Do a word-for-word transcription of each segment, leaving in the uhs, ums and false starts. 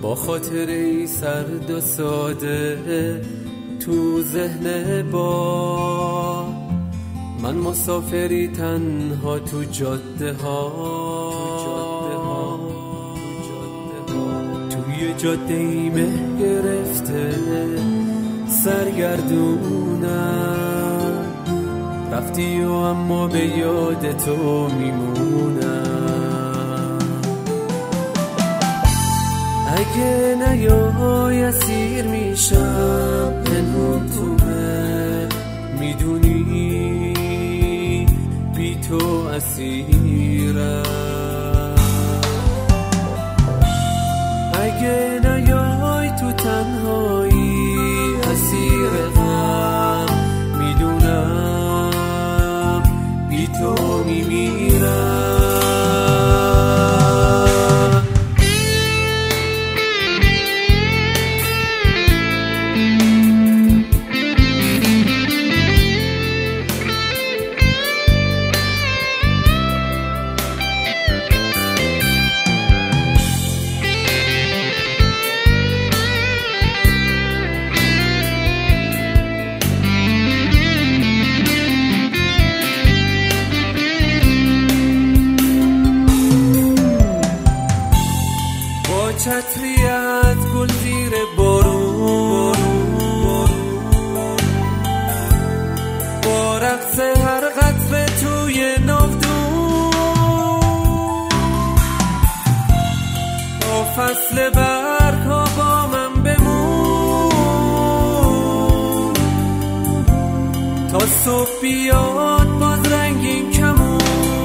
با خاطری سرد و ساده تو ذهن با من مسافری تنها تو جاده ها توی جاده ای مه گرفته سرگردونم رفتی و اما به یاد تو میمونم اگه نیای اسیر میشم پنهون تومه میدونی بی تو اسیرم اگه نیای تو تنهایی اسیر غم میدونم بی تو میمیرم چتریت گل زیر بارون با رقص هر قطره توی ناودون با فصل برگ ها با من بمون تا صبح بیاد باز رنگین کمون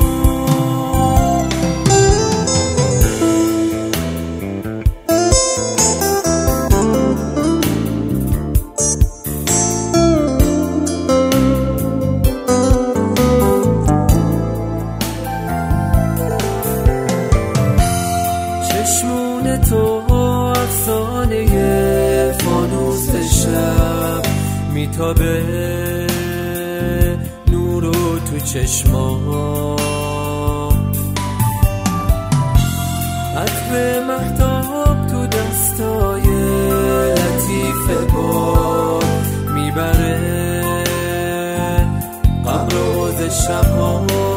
چشمون تو افسانه فانوس شب میتابه نورو تو چشمام عطر مهتاب تو دستای لطیف باد میبره قبل روز شبها